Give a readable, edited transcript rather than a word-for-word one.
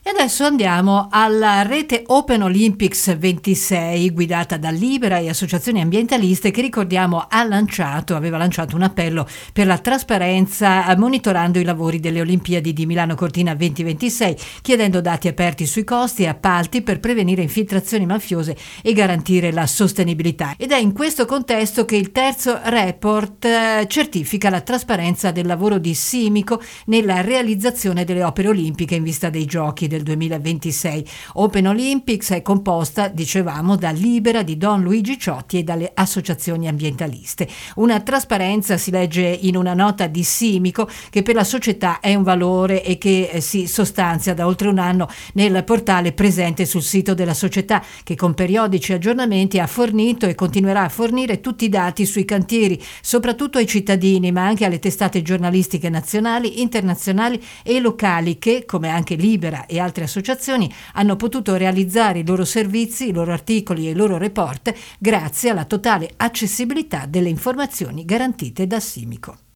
E adesso andiamo alla rete Open Olympics 26, guidata da Libera e associazioni ambientaliste, che ricordiamo aveva lanciato un appello per la trasparenza monitorando i lavori delle Olimpiadi di Milano Cortina 2026, chiedendo dati aperti sui costi e appalti per prevenire infiltrazioni mafiose e garantire la sostenibilità. Ed è in questo contesto che il terzo report certifica la trasparenza del lavoro di Simico nella realizzazione delle opere olimpiche in vista dei Giochi del 2026. Open Olympics è composta, dicevamo, da Libera, di Don Luigi Ciotti e dalle associazioni ambientaliste. Una trasparenza, si legge in una nota di Simico, che per la società è un valore e che si sostanzia da oltre un anno nel portale presente sul sito della società, che con periodici aggiornamenti ha fornito e continuerà a fornire tutti i dati sui cantieri, soprattutto ai cittadini, ma anche alle testate giornalistiche nazionali, internazionali e locali che, come anche Libera e altre associazioni, hanno potuto realizzare i loro servizi, i loro articoli e i loro report grazie alla totale accessibilità delle informazioni garantite da Simico.